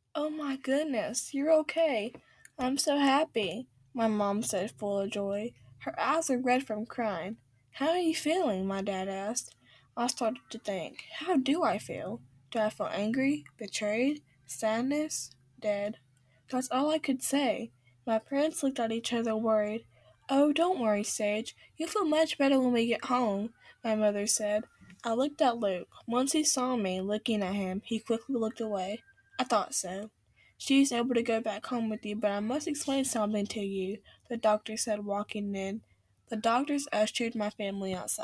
Oh my goodness, you're okay. I'm so happy, my mom said, full of joy. Her eyes were red from crying. How are you feeling? My dad asked. I started to think, how do I feel? Do I feel angry, betrayed, sadness, dead? That's all I could say. My parents looked at each other worried. Oh, don't worry, Sage. You'll feel much better when we get home, my mother said. I looked at Luke. Once he saw me looking at him, he quickly looked away. I thought so. She's able to go back home with you, but I must explain something to you, the doctor said, walking in. The doctors ushered my family outside.